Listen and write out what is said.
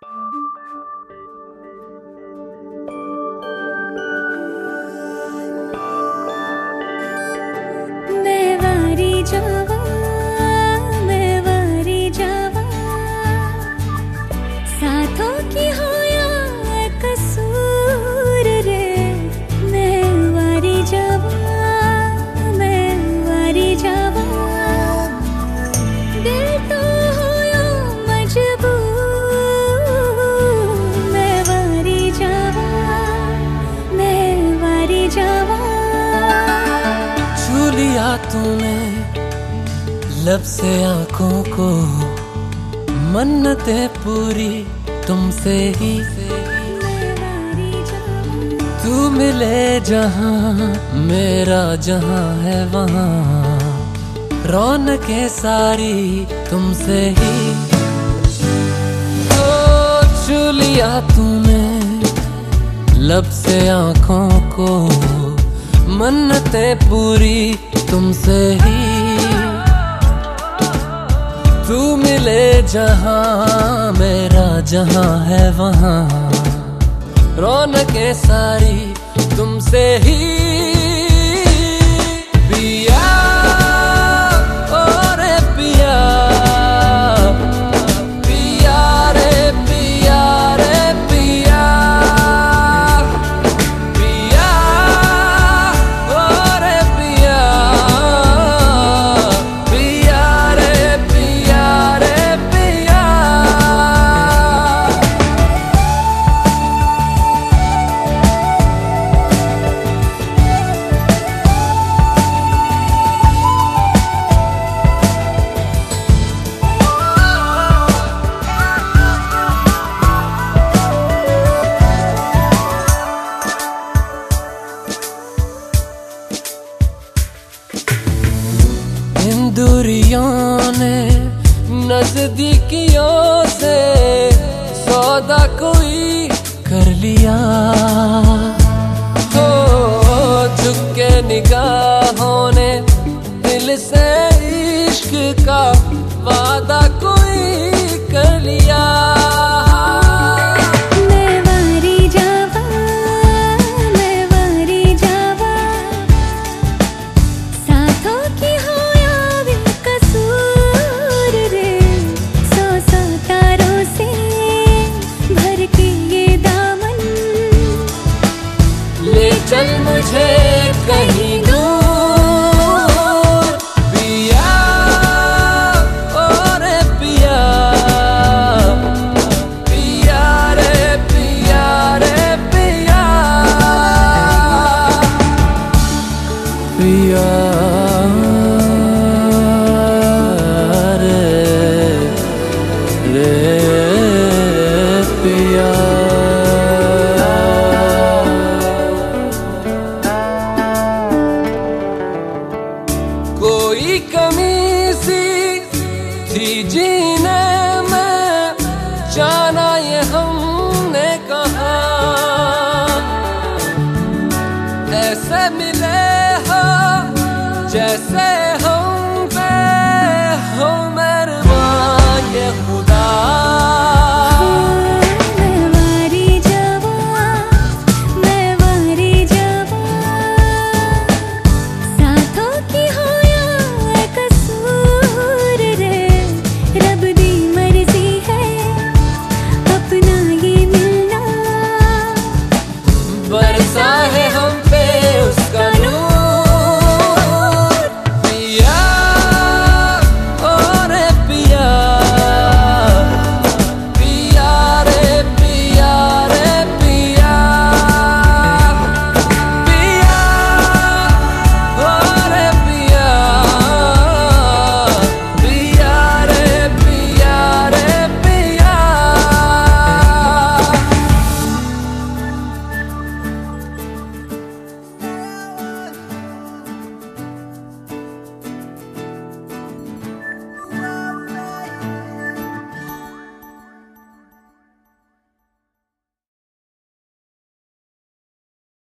तूने लब से आंखों को, मन्नतें पूरी तुमसे ही। तू मिले जहां मेरा जहां है वहां, रौनकें सारी तुमसे ही। ओ छू लिया तूने लब से आंखों को, मन्नतें पूरी तुमसे ही। तू मिले जहां मेरा जहां है वहां, रौनकें सारी तुमसे ही। पिया ओ रे पिया, पिया रे पिया रे पिया, पिया ओ रे पिया, पिया रे पिया रे पिया। दूरियों ने नजदीकियों से सौदा कोई कर लिया। हो झुक के निगाहों ने दिल से इश्क का वादा कोई कर लिया। चल मुझे कहीं दूर पिया, ओ रे पिया, पिया रे पिया रे पिया, पिया रे रे पिया। कोई कमी सी थी जीने